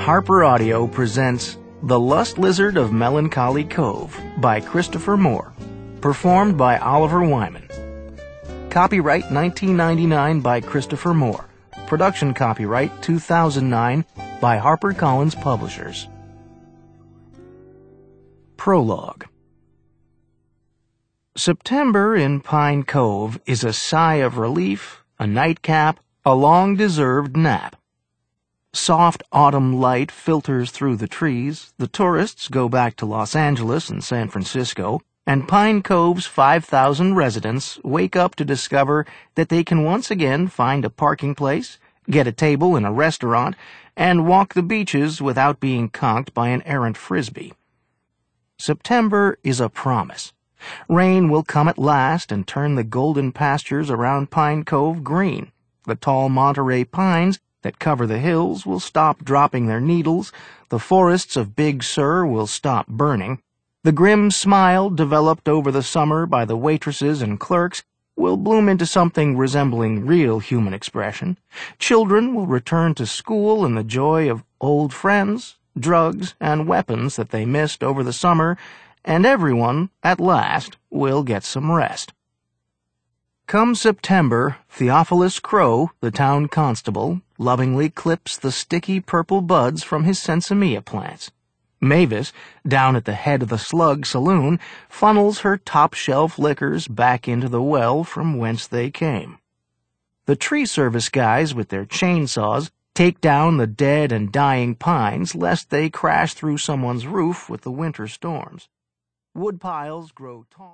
Harper Audio presents The Lust Lizard of Melancholy Cove by Christopher Moore, performed by Oliver Wyman. Copyright 1999 by Christopher Moore. Production copyright 2009 by HarperCollins Publishers. Prologue. September in Pine Cove is a sigh of relief, a nightcap, a long-deserved nap. Soft autumn light filters through the trees, the tourists go back to Los Angeles and San Francisco, and Pine Cove's 5,000 residents wake up to discover that they can once again find a parking place, get a table in a restaurant, and walk the beaches without being conked by an errant frisbee. September is a promise. Rain will come at last and turn the golden pastures around Pine Cove green. The tall Monterey pines that cover the hills will stop dropping their needles, the forests of Big Sur will stop burning, the grim smile developed over the summer by the waitresses and clerks will bloom into something resembling real human expression, children will return to school in the joy of old friends, drugs, and weapons that they missed over the summer, and everyone, at last, will get some rest. Come September, Theophilus Crow, the town constable, lovingly clips the sticky purple buds from his sensimilla plants. Mavis, down at the head of the Slug Saloon, funnels her top-shelf liquors back into the well from whence they came. The tree service guys with their chainsaws take down the dead and dying pines lest they crash through someone's roof with the winter storms. Wood piles grow tall.